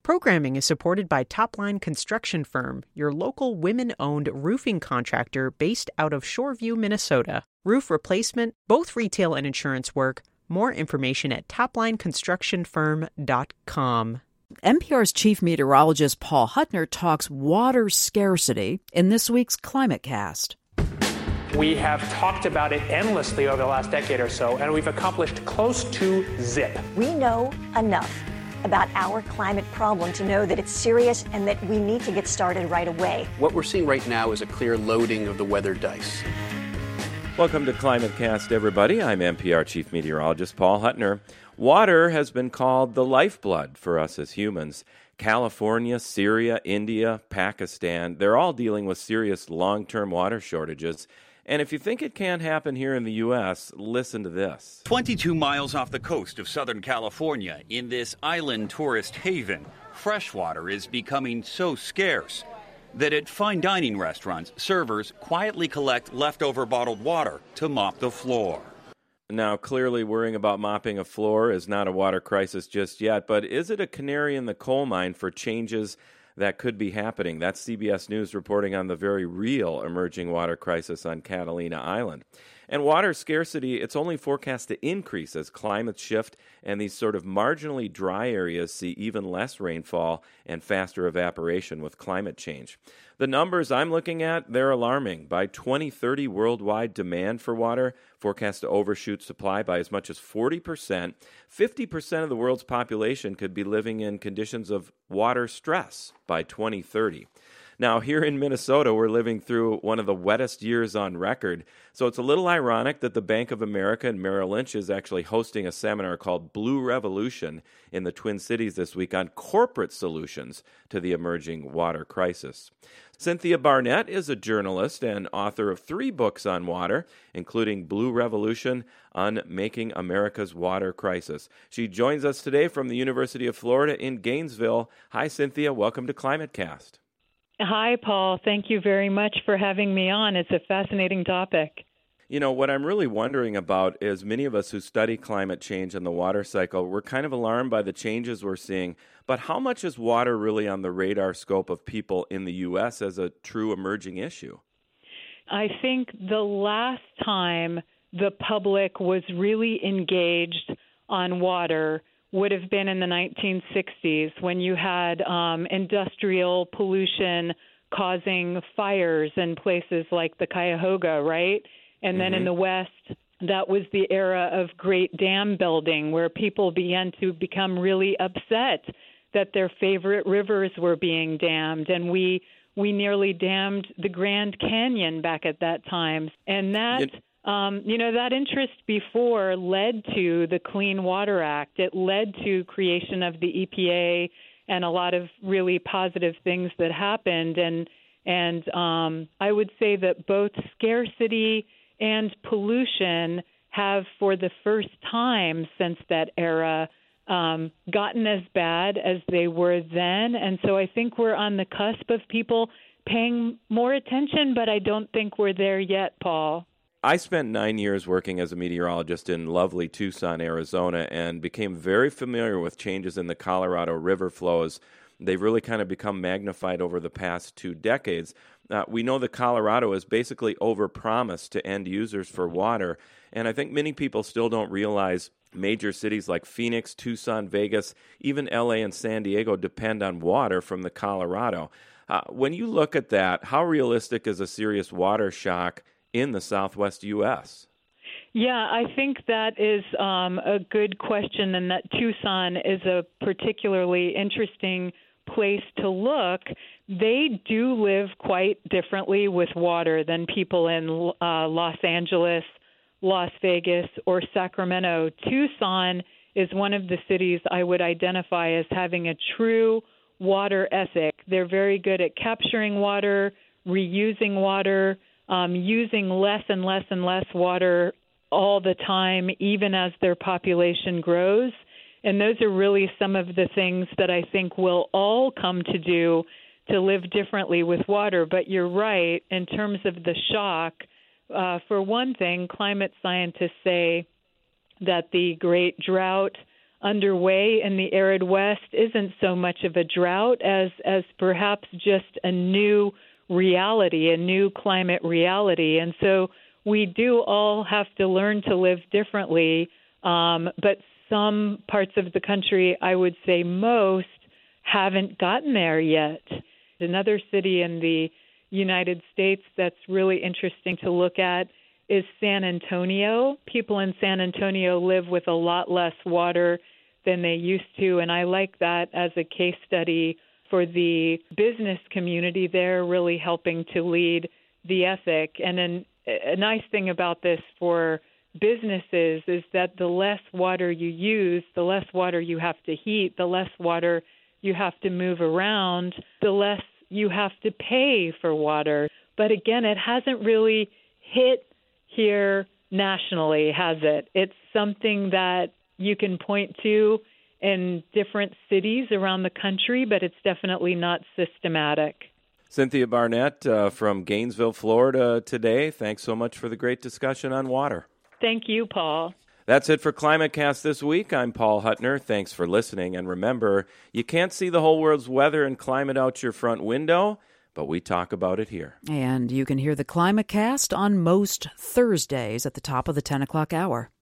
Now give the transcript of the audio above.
Programming is supported by Topline Construction Firm, your local women-owned roofing contractor based out of Shoreview, Minnesota. Roof replacement, both retail and insurance work. More information at toplineconstructionfirm.com. NPR's chief meteorologist Paul Huttner talks water scarcity in this week's Climate Cast. We have talked about it endlessly over the last decade or so, and we've accomplished close to zip. We know enough about our climate problem to know that it's serious and that we need to get started right away. What we're seeing right now is a clear loading of the weather dice. Welcome to Climate Cast, everybody. I'm NPR Chief Meteorologist Paul Huttner. Water has been called the lifeblood for us as humans. California, Syria, India, Pakistan, they're all dealing with serious long-term water shortages. And if you think it can't happen here in the U.S., listen to this. 22 miles off the coast of Southern California, in this island tourist haven, fresh water is becoming so scarce that at fine dining restaurants, servers quietly collect leftover bottled water to mop the floor. Now, clearly worrying about mopping a floor is not a water crisis just yet, but is it a canary in the coal mine for changes that could be happening? That's CBS News reporting on the very real emerging water crisis on Catalina Island. And water scarcity, it's only forecast to increase as climates shift and these sort of marginally dry areas see even less rainfall and faster evaporation with climate change. The numbers I'm looking at, they're alarming. By 2030, worldwide demand for water forecast to overshoot supply by as much as 40%. 50% of the world's population could be living in conditions of water stress by 2030. Now, here in Minnesota, we're living through one of the wettest years on record. So it's a little ironic that the Bank of America and Merrill Lynch is actually hosting a seminar called Blue Revolution in the Twin Cities this week on corporate solutions to the emerging water crisis. Cynthia Barnett is a journalist and author of 3 books on water, including Blue Revolution on Making America's Water Crisis. She joins us today from the University of Florida in Gainesville. Hi, Cynthia. Welcome to Climate Cast. Hi, Paul. Thank you very much for having me on. It's a fascinating topic. You know, what I'm really wondering about is many of us who study climate change and the water cycle, we're kind of alarmed by the changes we're seeing. But how much is water really on the radar scope of people in the U.S. as a true emerging issue? I think the last time the public was really engaged on water would have been in the 1960s when you had industrial pollution causing fires in places like the Cuyahoga, right? And then in the West, that was the era of great dam building where people began to become really upset that their favorite rivers were being dammed. And we nearly dammed the Grand Canyon back at that time. And that... that interest before led to the Clean Water Act. It led to creation of the EPA and a lot of really positive things that happened. And I would say that both scarcity and pollution have, for the first time since that era, gotten as bad as they were then. And so I think we're on the cusp of people paying more attention, but I don't think we're there yet, Paul. I spent 9 years working as a meteorologist in lovely Tucson, Arizona, and became very familiar with changes in the Colorado River flows. They've really kind of become magnified over the past 2 decades. We know that Colorado is basically overpromised to end users for water, and I think many people still don't realize major cities like Phoenix, Tucson, Vegas, even LA and San Diego depend on water from the Colorado. When you look at that, how realistic is a serious water shock in the Southwest U.S.? Yeah, I think that is a good question, and that Tucson is a particularly interesting place to look. They do live quite differently with water than people in Los Angeles, Las Vegas, or Sacramento. Tucson is one of the cities I would identify as having a true water ethic. They're very good at capturing water, reusing water, using less and less and less water all the time, even as their population grows. And those are really some of the things that I think we'll all come to do to live differently with water. But you're right, in terms of the shock, for one thing, climate scientists say that the great drought underway in the arid West isn't so much of a drought as perhaps just a new reality, a new climate reality. And so we do all have to learn to live differently, but some parts of the country, I would say most, haven't gotten there yet. Another city in the United States that's really interesting to look at is San Antonio. People in San Antonio live with a lot less water than they used to, and I like that as a case study for the business community there, really helping to lead the ethic. And then a nice thing about this for businesses is that the less water you use, the less water you have to heat, the less water you have to move around, the less you have to pay for water. But again, it hasn't really hit here nationally, has it? It's something that you can point to in different cities around the country, but it's definitely not systematic. Cynthia Barnett from Gainesville, Florida today. Thanks so much for the great discussion on water. Thank you, Paul. That's it for ClimateCast this week. I'm Paul Huttner. Thanks for listening. And remember, you can't see the whole world's weather and climate out your front window, but we talk about it here. And you can hear the ClimateCast on most Thursdays at the top of the 10 o'clock hour.